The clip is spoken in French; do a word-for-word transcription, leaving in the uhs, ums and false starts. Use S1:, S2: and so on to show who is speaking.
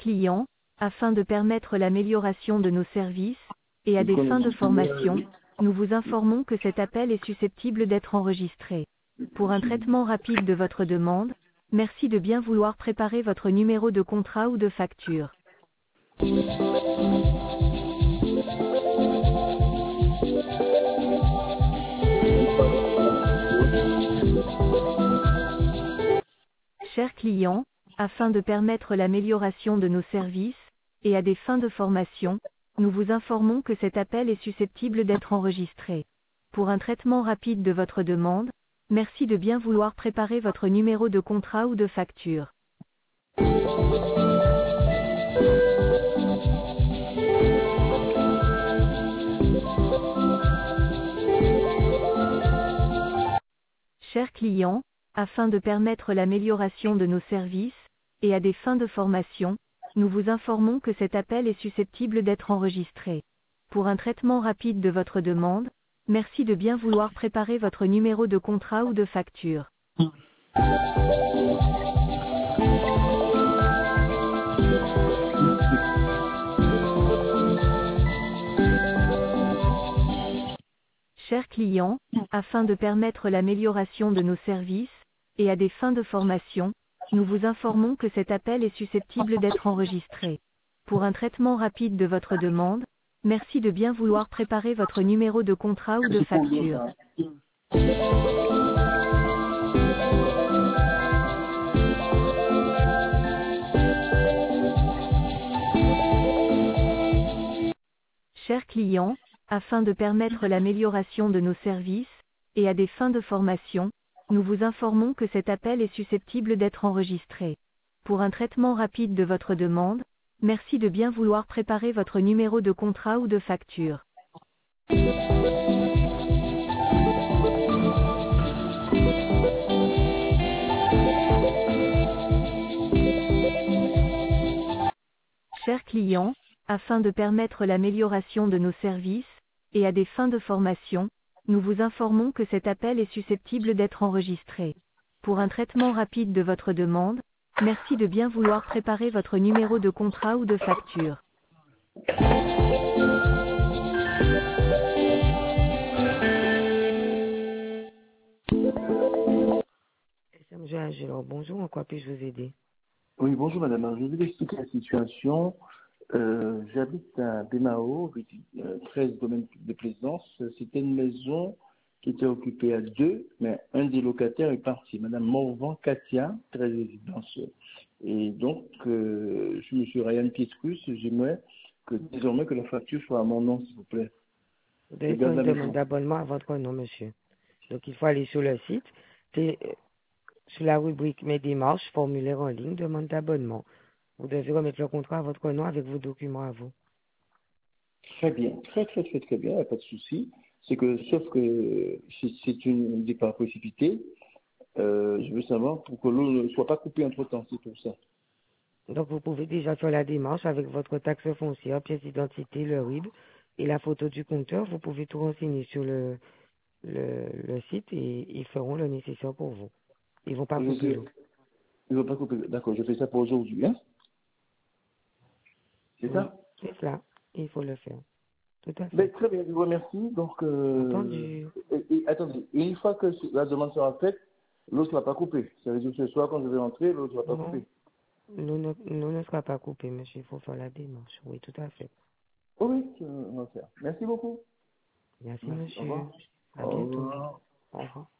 S1: client, afin de permettre l'amélioration de nos services, et à des fins de formation, nous vous informons que cet appel est susceptible d'être enregistré. Pour un traitement rapide de votre demande, merci de bien vouloir préparer votre numéro de contrat ou de facture. Chers clients, afin de permettre l'amélioration de nos services, et à des fins de formation, nous vous informons que cet appel est susceptible d'être enregistré. Pour un traitement rapide de votre demande, merci de bien vouloir préparer votre numéro de contrat ou de facture. Chers clients, afin de permettre l'amélioration de nos services, et à des fins de formation, nous vous informons que cet appel est susceptible d'être enregistré. Pour un traitement rapide de votre demande, merci de bien vouloir préparer votre numéro de contrat ou de facture. Chers clients, afin de permettre l'amélioration de nos services, et à des fins de formation, nous vous informons que cet appel est susceptible d'être enregistré. Pour un traitement rapide de votre demande, merci de bien vouloir préparer votre numéro de contrat ou de facture. Chers clients, afin de permettre l'amélioration de nos services, et à des fins de formation, nous vous informons que cet appel est susceptible d'être enregistré. Pour un traitement rapide de votre demande, merci de bien vouloir préparer votre numéro de contrat ou de facture. Chers clients, afin de permettre l'amélioration de nos services, et à des fins de formation, nous vous informons que cet appel est susceptible d'être enregistré. Pour un traitement rapide de votre demande, merci de bien vouloir préparer votre numéro de contrat ou de facture.
S2: S M G Angelo, bonjour, en quoi puis-je vous aider?
S3: Oui, bonjour madame. Alors, je vais vous expliquer la situation. Euh, J'habite à Bémao, euh, treize domaines de plaisance. C'était une maison qui était occupée à deux, mais un des locataires est parti. Madame Morvan Katia, treize résidence. Et donc, euh, je suis monsieur Ryan Pietrus. J'aimerais que désormais que la facture soit à mon nom, s'il vous plaît.
S2: Vous devez faire une demande d'abonnement à votre nom, monsieur. Donc, il faut aller sur le site, sur la rubrique Mes démarches, formulaire en ligne, demande d'abonnement. Vous devez remettre le contrat à votre nom avec vos documents à vous.
S3: Très bien, très très très très bien, il n'y a pas de souci. C'est que, sauf que c'est une départ précipité, euh, je veux savoir pour que l'eau ne soit pas coupée entre temps, c'est tout ça.
S2: Donc vous pouvez déjà faire la démarche avec votre taxe foncière, pièce d'identité, le R I B et la photo du compteur. Vous pouvez tout renseigner sur le, le, le site et ils feront le nécessaire pour vous. Ils ne vont pas couper l'eau.
S3: Ils ne vont pas couper. D'accord, je fais ça pour aujourd'hui, hein? C'est
S2: oui,
S3: ça?
S2: C'est cela, il faut le faire. Tout à fait.
S3: Mais très bien, je vous remercie. Donc, euh,
S2: Entendu.
S3: Et, et, attendez, une fois que la demande sera faite, l'eau ne sera pas coupée. Ça veut dire que ce soir, quand je vais rentrer, l'eau ne sera pas
S2: Non,
S3: coupée.
S2: l'eau ne, l'eau ne sera pas coupée, monsieur. Il faut faire la démarche. Oui, tout à fait.
S3: Oh oui, on va faire. Merci beaucoup.
S2: Merci,
S3: Merci. Au
S2: monsieur.
S3: revoir.
S2: À
S3: Au
S2: bientôt.
S3: revoir.
S2: Au revoir.